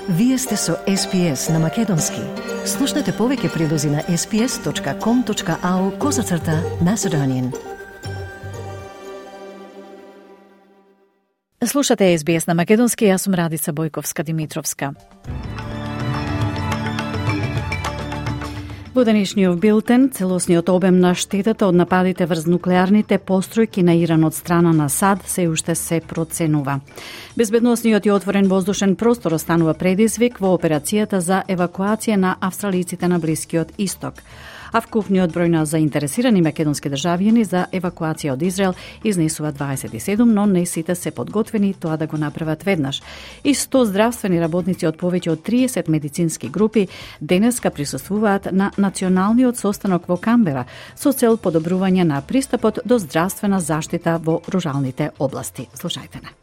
Вие сте со SPS на Македонски. Слушнете повеќе прилози на sps.com.au/Macedonian. Слушате SBS на Македонски, јас сум Радица Бојковска-Димитровска. Во денешниот билтен, целосниот обем на штетата од нападите врз нуклеарните постројки на Иран од страна на САД се уште се проценува. Безбедносниот и отворен воздушен простор останува предизвик во операцијата за евакуација на австралиците на Блискиот Исток. А вкупниот број на заинтересирани македонски државјани за евакуација од Израел изнесува 27, но не сите се подготвени тоа да го направат веднаш. И 100 здравствени работници од повеќе од 30 медицински групи денеска присуствуваат на националниот состанок во Камбера со цел подобрување на пристапот до здравствена заштита во руралните области. Слушајте не.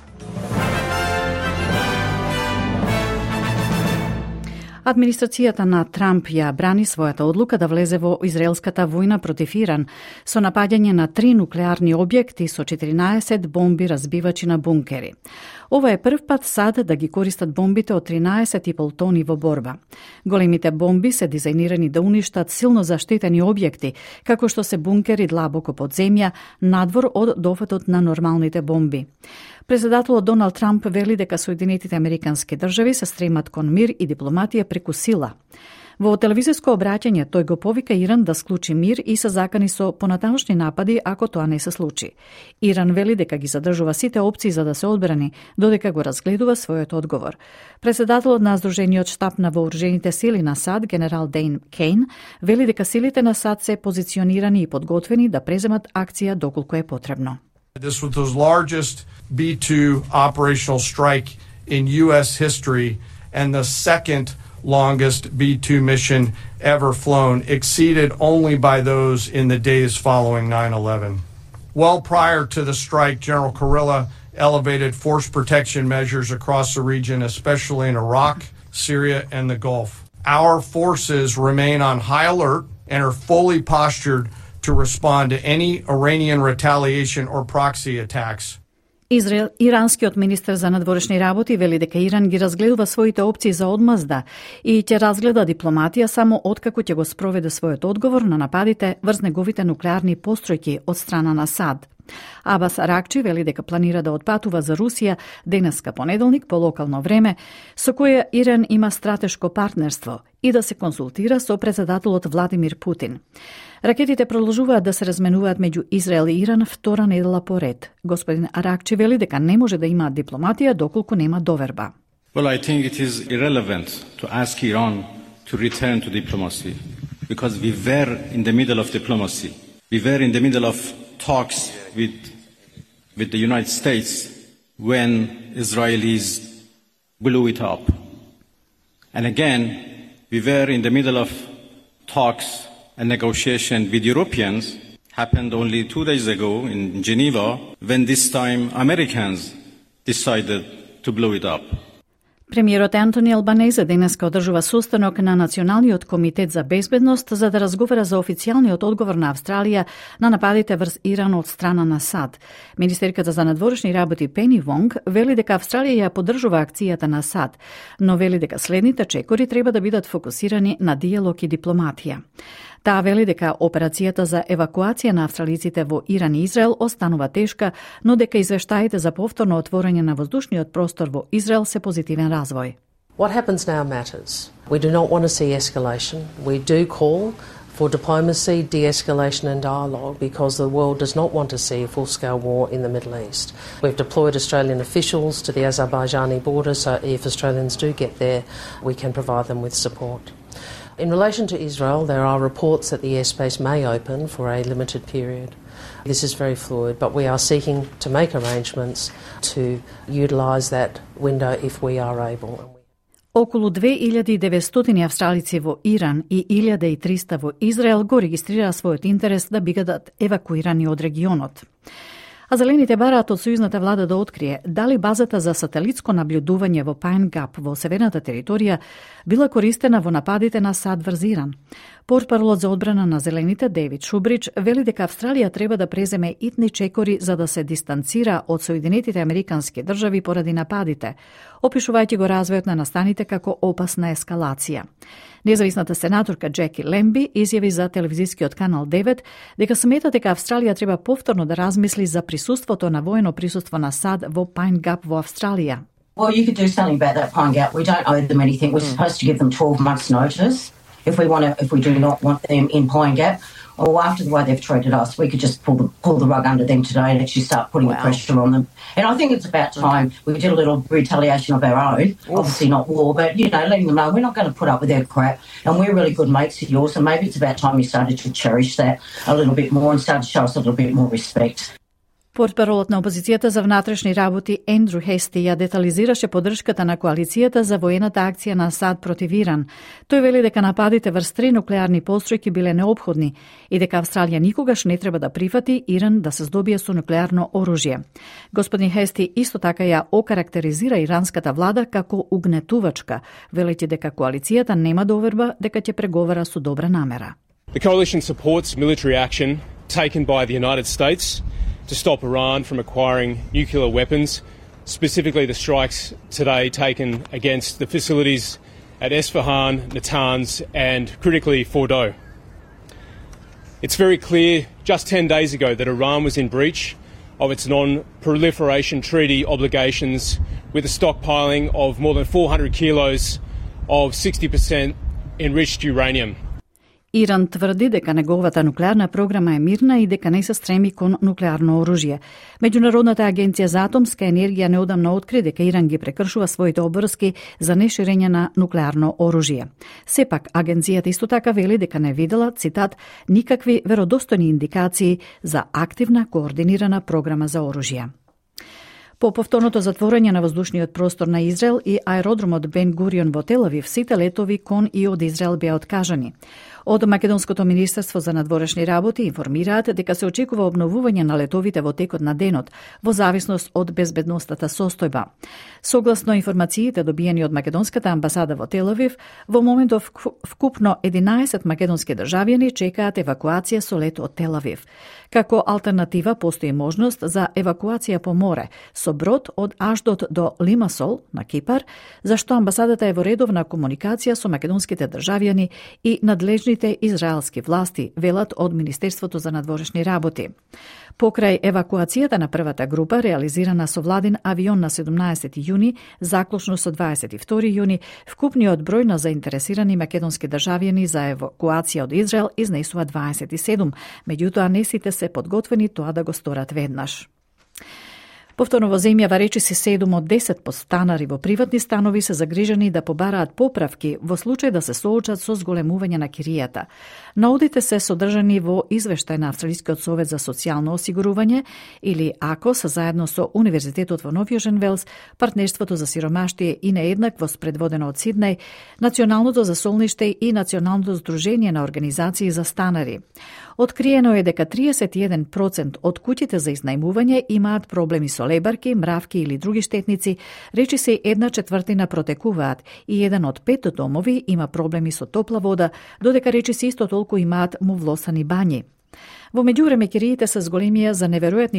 Администрацијата на Трамп ја брани својата одлука да влезе во израелската војна против Иран со напаѓање на 3 нуклеарни објекти со 14 бомби разбивачи на бункери. Ова е прв пат САД да ги користат бомбите од 13,5 тони во борба. Големите бомби се дизајнирани да уништат силно заштитени објекти, како што се бункери длабоко под земја, надвор од дофатот на нормалните бомби. Председателот Доналд Трамп вели дека Соединетите Американски држави се стремат кон мир и дипломатија преку сила. Во телевизиско обраќање тој го повика Иран да склучи мир и се закани со понатамошни напади ако тоа не се случи. Иран вели дека ги задржува сите опции за да се одбрани, додека го разгледува својот одговор. Председателот на Сдружениот штаб на вооружените сили на САД, генерал Дейн Кейн, вели дека силите на САД се позиционирани и подготвени да преземат акција доколку е потребно. This was the largest B-2 operational strike in U.S. history and the second longest B-2 mission ever flown, exceeded only by those in the days following 9/11. Well prior to the strike, General Kurilla elevated force protection measures across the region, especially in Iraq, Syria, and the Gulf. Our forces remain on high alert and are fully postured to respond to any Iranian retaliation or proxy attacks. Иранскиот министер за надворешни работи вели дека Иран ги разгледува своите опции за одмазда и ќе разгледа дипломатија само откако ќе го спроведе својот одговор на нападите врз неговите нуклеарни постројки од страна на САД. Абас Аракчи вели дека планира да отпатува за Русија денеска понеделник по локално време, со која Иран има стратешко партнерство и да се консултира со председателот Владимир Путин. Ракетите продолжуваат да се разменуваат меѓу Израел и Иран втора недела поред. Господин Аракчи вели дека не може да има дипломатија доколку нема доверба. Well, I think it is irrelevant to ask Iran to return to diplomacy because we were in the middle of diplomacy. We were in the middle of talks with the United States when Israelis blew it up. And again, we were in the middle of talks and negotiation with Europeans, happened only 2 days ago in Geneva, when this time Americans decided to blow it up. Премиерот Антони Албанезе денеска одржува состанок на Националниот комитет за безбедност за да разговара за официјалниот одговор на Австралија на нападите врз Иран од страна на САД. Министерката за надворешни работи Пени Вонг вели дека Австралија ја поддржува акцијата на САД, но вели дека следните чекори треба да бидат фокусирани на диалог и дипломатија. Таа вели дека операцијата за евакуација на австралиците во Иран и Израел останува тешка, но дека извештаите за повторно отворање на воздушниот простор во Израел се позитивен развој. What happens now matters. We do not want to see escalation. We do call for diplomacy, de-escalation and dialogue because the world does not want to see a full-scale war in the Middle East. We've deployed Australian officials to the Azerbaijani border so if Australians do get there, we can provide them with support. In relation to Israel, there are reports that the airspace may open for a limited period. This is very fluid, but we are seeking to make arrangements to utilise that window if we are able. Околу 2900 австралици во Иран и 1300 во Израел го регистрираа својот интерес да бидат евакуирани од регионот. А зелените бараат од сојузната влада да открие дали базата за сателитско наблюдување во Пайн Гап во северната територија била користена во нападите на САД врз Иран. Портпаролот за одбрана на Зелените Дейвид Шубрич вели дека Австралија треба да преземе итни чекори за да се дистанцира од Соединетите Американски држави поради нападите, опишувајќи го развојот на настаните како опасна ескалација. Независната сенаторка Джеки Лемби изјави за телевизискиот канал 9 дека смета дека Австралија треба повторно да размисли за присуството на воено присуство на САД во Pine Gap во Австралија. Well, you could do something about that Pine Gap. We don't owe them anything. We're supposed to give them 12 months' notice if we do not want them in Pine Gap. Or after the way they've treated us, we could just pull the rug under them today and actually start putting the pressure on them. And I think it's about time we did a little retaliation of our own. Obviously not war, but, letting them know we're not going to put up with their crap and we're really good mates of yours, and maybe it's about time you started to cherish that a little bit more and started to show us a little bit more respect. Портпаролот на опозицијата за внатрешни работи Ендрю Хести ја детализираше поддршката на коалицијата за воената акција на САД против Иран. Тој вели дека нападите врз 3 нуклеарни постројки биле неопходни и дека Австралија никогаш не треба да прифати Иран да се здобие со нуклеарно оружје. Господин Хести исто така ја окарактеризира иранската влада како угнетувачка, велејќи дека коалицијата нема доверба дека ќе преговара со добра намера. The coalition supports military action taken by the United States to stop Iran from acquiring nuclear weapons, specifically the strikes today taken against the facilities at Esfahan, Natanz and critically Fordow. It's very clear just 10 days ago that Iran was in breach of its non-proliferation treaty obligations with a stockpiling of more than 400 kilos of 60% enriched uranium. Иран тврди дека неговата нуклеарна програма е мирна и дека не се стреми кон нуклеарно оружје. Меѓународната агенција за атомска енергија неодамна откри дека Иран ги прекршува своите обврски за неширење на нуклеарно оружје. Сепак, агенцијата исто така вели дека не видела, цитат, никакви веродостојни индикации за активна координирана програма за оружје. По повторното затворање на воздушниот простор на Израел и аеродромот Бен Гурион во Тел Авив, сите летови кон и од Израел беа откажани. Од Македонското министерство за надворешни работи информираат дека се очекува обновување на летовите во текот на денот, во зависност од безбедностната состојба. Согласно информациите добиени од Македонската амбасада во Тел Авив, во моментов вкупно 11 македонски државјани чекаат евакуација со лет од Тел Авив. Како алтернатива постои можност за евакуација по море со брод од Ашдот до Лимасол на Кипар, зашто амбасадата е во редовна комуникација со македонските државјани и надлежните израелски власти, велат од Министерството за надворешни работи. Покрај евакуацијата на првата група, реализирана со владин авион на 17 јуни, заклучно со 22 јуни, вкупниот број на заинтересирани македонски државјани за евакуација од Израел изнесува 27, меѓутоа не сите се подготвени тоа да го сторат веднаш. Повторно во земјава речиси 7 од 10 подстанари во приватни станови се загрижени да побараат поправки во случај да се соочат со зголемување на киријата. Наудите се содржани во извештај на Австралискиот совет за социјално осигурување или АКОС заедно со Универзитетот во Нов Јужен Велс, Партнерството за сиромаштие и нееднаквост предводено од Сиднеј, Националното за солниште и Националното здружение на организации за станари. Откриено е дека 31% од куќите за изнајмување имаат проблеми со лебарки, мравки или други штетници, речиси 1/4 протекуваат и 1 од 5 домови има проблеми со топла вода, додека речиси исто толку имаат мувлосани бањи. Во меѓувреме кириите се зголемија за неверојатни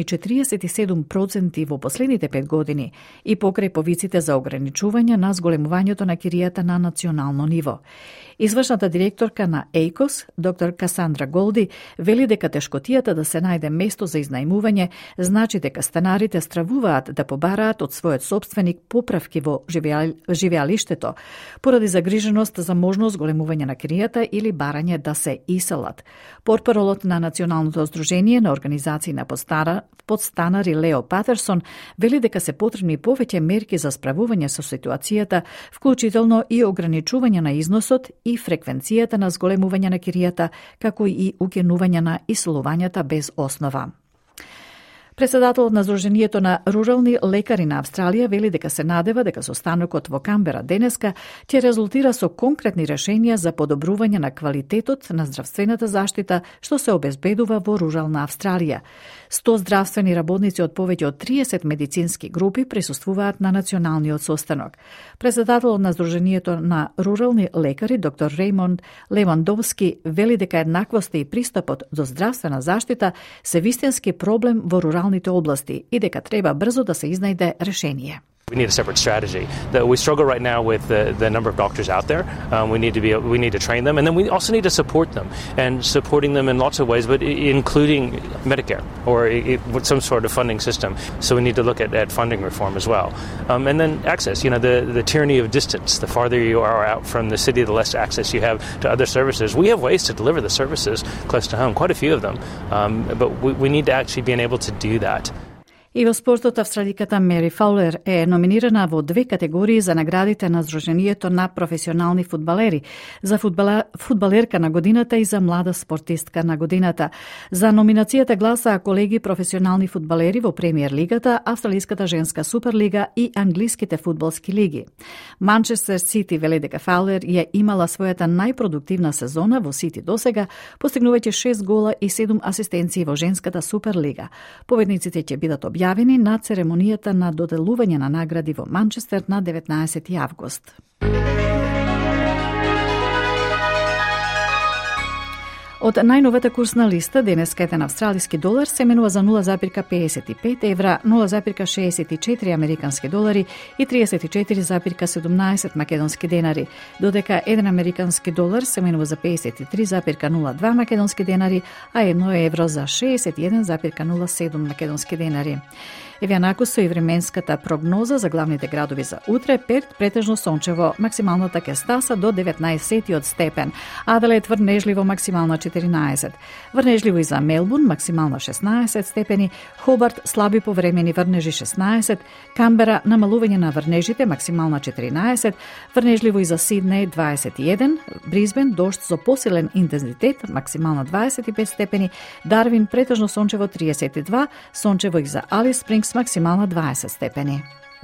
47% во последните 5 години и покрај повиците за ограничување на зголемувањето на киријата на национално ниво. Извршната директорка на ЕЙКОС, доктор Касандра Голди, вели дека тешкотијата да се најде место за изнајмување значи дека станарите стравуваат да побараат од својот сопственик поправки во живеалиштето, поради загриженост за можност зголемување на киријата или барање да се иселат. Портпаролот на Националното здружение на организации на подстанари Лео Патерсон вели дека се потребни повеќе мерки за справување со ситуацијата, вклучително и ограничување на износот и фреквенцијата на зголемување на киријата, како и укинување на иселувањата без основа. Председателот на Сдруженијето на рурални лекари на Австралија вели дека се надева дека состанокот во Камбера денеска ќе резултира со конкретни решенија за подобрување на квалитетот на здравствената заштита што се обезбедува во рурална Австралија. 100 здравствени работници од повеќе од 30 медицински групи присуствуваат на националниот состанок. Председателот на Сдруженијето на рурални лекари доктор Реймонд Левандовски вели дека еднаквоста и пристапот до здравствена заштита се вистински проблем во руралните области и дека треба брзо да се изнајде решение. We need a separate strategy. We struggle right now with the number of doctors out there. We need to train them, and then we also need to support them, and supporting them in lots of ways, but including Medicare or with some sort of funding system. So we need to look at funding reform as well, and then access. You know, the tyranny of distance. The farther you are out from the city, the less access you have to other services. We have ways to deliver the services close to home, quite a few of them, but we need to actually be able to do that. И во спортот австраликата Мери Фаулер е номинирана во 2 категории за наградите на Сдруженијето на професионални фудбалери, за фудбалерка на годината и за млада спортистка на годината. За номинацијата гласаа колеги професионални фудбалери во Премиер лигата, Австралиската женска суперлига и англиските фудбалски лиги. Манчестер Сити вели дека Фаулер ја имала својата најпродуктивна сезона во Сити досега, постигнувајќи 6 гола и 7 асистенции во женската суперлига. Победниците ќе бидат објавени на церемонијата на доделување на награди во Манчестер на 19 август. Од најновата курсна листа, денеска еден австралиски долар се менува за 0,55 евра, 0,64 американски долари и 34,17 македонски денари, додека еден американски долар се менува за 53,02 македонски денари, а 1 евро за 61,07 македонски денари. Еве со и временската прогноза за главните градови за утре: Перт претежно сончево, максималната ќе стаса до 19 степен, Аделаид врнежливо, максимална 14, врнежливо и за Мелбурн, максимална 16 степени, Хобарт слаби повремени врнежи 16, Камбера намалување на врнежите, максимална 14, врнежливо и за Сиднеј 21, Бризбен дожд со посилен интензитет, максимална 25 степени, Дарвин претежно сончево 32, сончево и за Алис Спрингс, максимална 20 степени.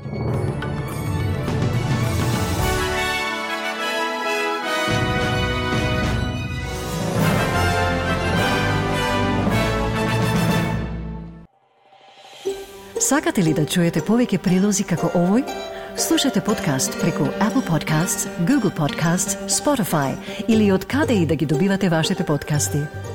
Сакате ли да чуете повеќе прилози како овој? Слушате подкаст преку Apple Podcasts, Google Podcasts, Spotify или од каде и да ги добивате вашите подкасти.